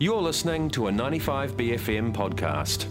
You're listening to a 95BFM podcast.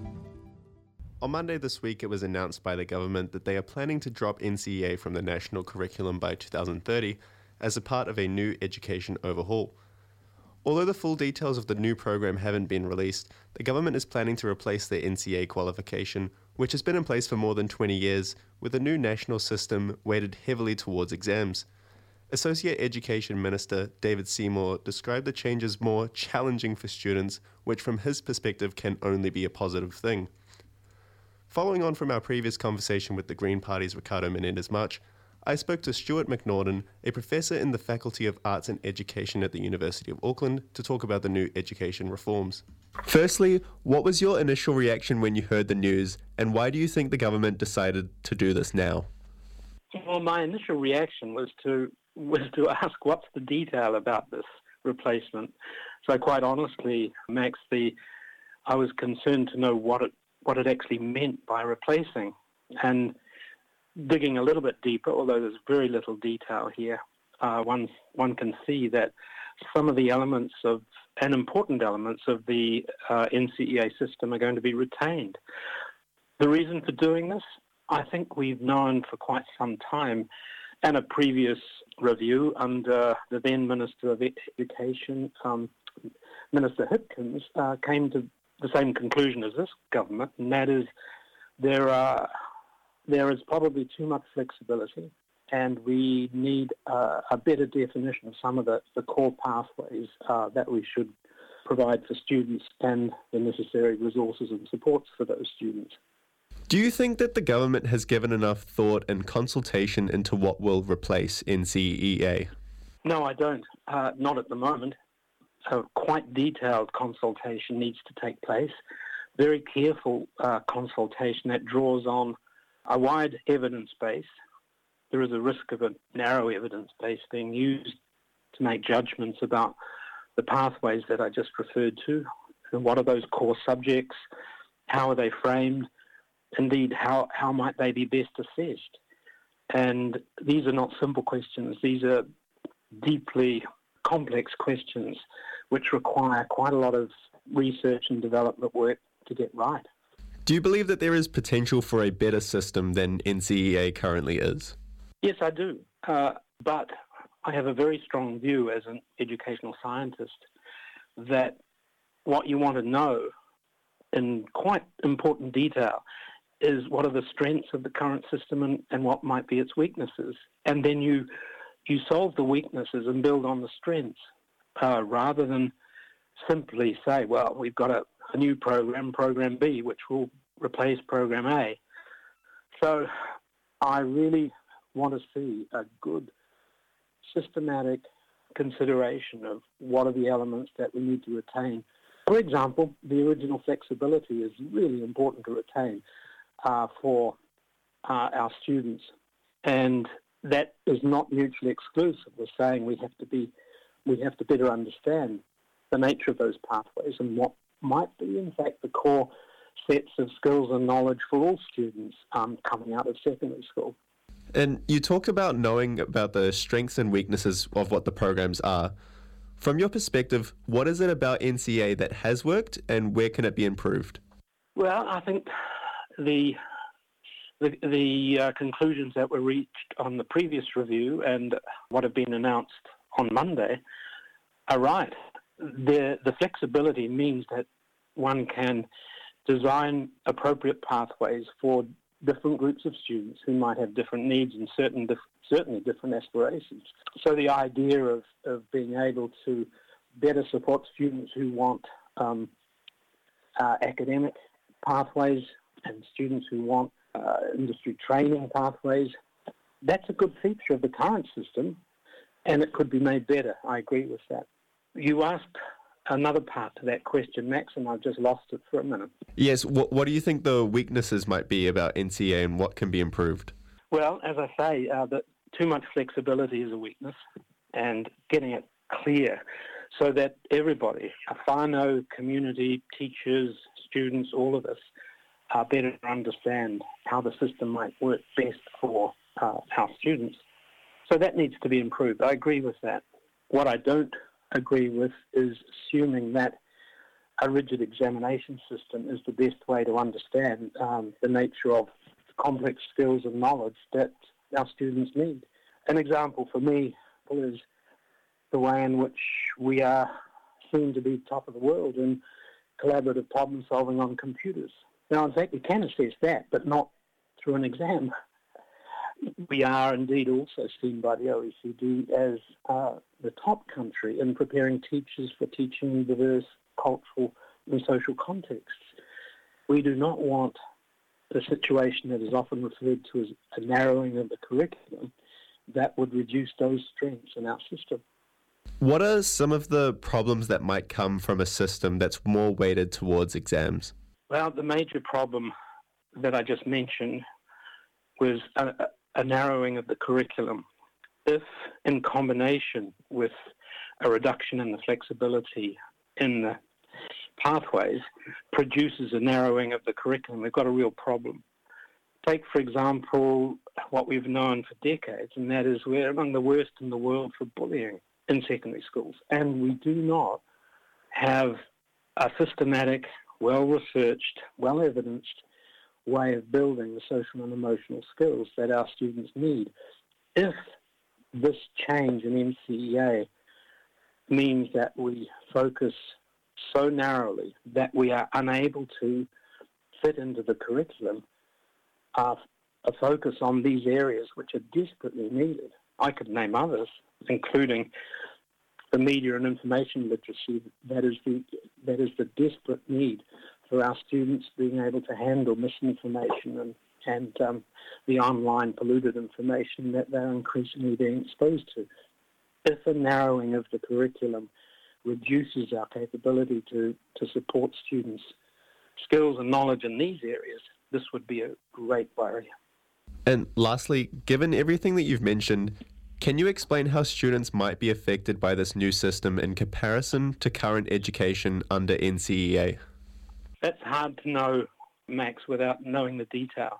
On Monday this week, it was announced by the government that they are planning to drop NCEA from the national curriculum by 2030 as a part of a new education overhaul. Although the full details of the new program haven't been released, the government is planning to replace the NCEA qualification, which has been in place for more than 20 years, with a new national system weighted heavily towards exams. Associate Education Minister David Seymour described the changes more challenging for students, which from his perspective can only be a positive thing. Following on from our previous conversation with the Green Party's Ricardo Menendez-March, I spoke to Stuart McNaughton, a professor in the Faculty of Arts and Education at the University of Auckland, to talk about the new education reforms. Firstly, what was your initial reaction when you heard the news, and why do you think the government decided to do this now? Well, my initial reaction was to ask what's the detail about this replacement. So quite honestly, Max, I was concerned to know what it actually meant by replacing. And digging a little bit deeper, although there's very little detail here, one can see that some of the elements and important elements of the NCEA system are going to be retained. The reason for doing this, I think we've known for quite some time, and a previous review under the then Minister of Education, Minister Hipkins, came to the same conclusion as this government, and that is there is probably too much flexibility, and we need a better definition of some of the core pathways that we should provide for students and the necessary resources and supports for those students. Do you think that the government has given enough thought and consultation into what will replace NCEA? No, I don't. Not at the moment. A quite detailed consultation needs to take place. Very careful consultation that draws on a wide evidence base. There is a risk of a narrow evidence base being used to make judgments about the pathways that I just referred to. And what are those core subjects? How are they framed? Indeed, how might they be best assessed? And these are not simple questions. These are deeply complex questions which require quite a lot of research and development work to get right. Do you believe that there is potential for a better system than NCEA currently is? Yes, I do. But I have a very strong view as an educational scientist that what you want to know in quite important detail is what are the strengths of the current system and what might be its weaknesses. And then you solve the weaknesses and build on the strengths rather than simply say, well, we've got a new program, Program B, which will replace Program A. So I really want to see a good systematic consideration of what are the elements that we need to retain. For example, the original flexibility is really important to retain for our students, and that is not mutually exclusive. We're saying we have to better understand the nature of those pathways and what might be, in fact, the core sets of skills and knowledge for all students coming out of secondary school. And you talked about knowing about the strengths and weaknesses of what the programs are. From your perspective, what is it about NCEA that has worked, and where can it be improved? Well, I think the conclusions that were reached on the previous review and what have been announced on Monday are right. The flexibility means that one can design appropriate pathways for different groups of students who might have different needs and certainly different aspirations. So the idea of being able to better support students who want academic pathways and students who want industry training pathways, that's a good feature of the current system, and it could be made better. I agree with that. You asked another part to that question, Max, and I've just lost it for a minute. Yes, what do you think the weaknesses might be about NCEA and what can be improved? Well, as I say, that too much flexibility is a weakness, and getting it clear so that everybody, whānau, community, teachers, students, all of us, better understand how the system might work best for our students. So that needs to be improved. I agree with that. What I don't agree with is assuming that a rigid examination system is the best way to understand the nature of complex skills and knowledge that our students need. An example for me is the way in which we are seen to be top of the world in collaborative problem solving on computers. Now, in fact, we can assess that, but not through an exam. We are indeed also seen by the OECD as the top country in preparing teachers for teaching in diverse cultural and social contexts. We do not want the situation that is often referred to as a narrowing of the curriculum that would reduce those strengths in our system. What are some of the problems that might come from a system that's more weighted towards exams? Well, the major problem that I just mentioned was a narrowing of the curriculum. If, in combination with a reduction in the flexibility in the pathways, produces a narrowing of the curriculum, we've got a real problem. Take, for example, what we've known for decades, and that is we're among the worst in the world for bullying in secondary schools. And we do not have a systematic, well-researched, well-evidenced way of building the social and emotional skills that our students need. If this change in NCEA means that we focus so narrowly that we are unable to fit into the curriculum a focus on these areas which are desperately needed. I could name others, including the media and information literacy that is the desperate need for our students being able to handle misinformation and the online polluted information that they're increasingly being exposed to. If a narrowing of the curriculum reduces our capability to support students' skills and knowledge in these areas, this would be a great worry. And lastly, given everything that you've mentioned, can you explain how students might be affected by this new system in comparison to current education under NCEA? That's hard to know, Max, without knowing the detail.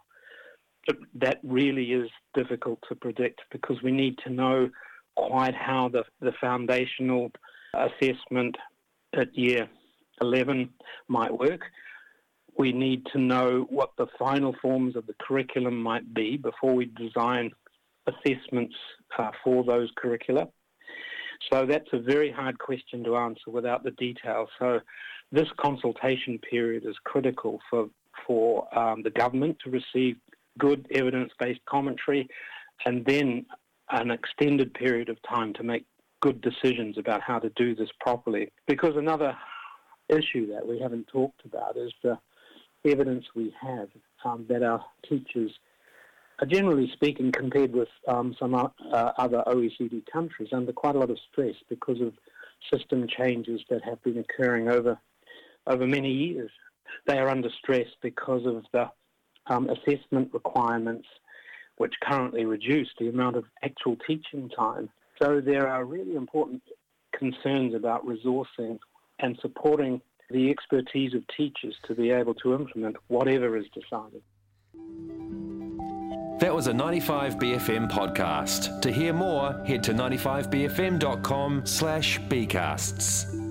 That really is difficult to predict because we need to know quite how the foundational assessment at year 11 might work. We need to know what the final forms of the curriculum might be before we design assessments for those curricula. So that's a very hard question to answer without the detail. So this consultation period is critical for the government to receive good evidence-based commentary and then an extended period of time to make good decisions about how to do this properly. Because another issue that we haven't talked about is the evidence we have that our teachers are, generally speaking, compared with some other OECD countries, under quite a lot of stress because of system changes that have been occurring over many years. They are under stress because of the assessment requirements, which currently reduce the amount of actual teaching time. So there are really important concerns about resourcing and supporting the expertise of teachers to be able to implement whatever is decided. That was a 95BFM podcast. To hear more, head to 95bfm.com/bcasts.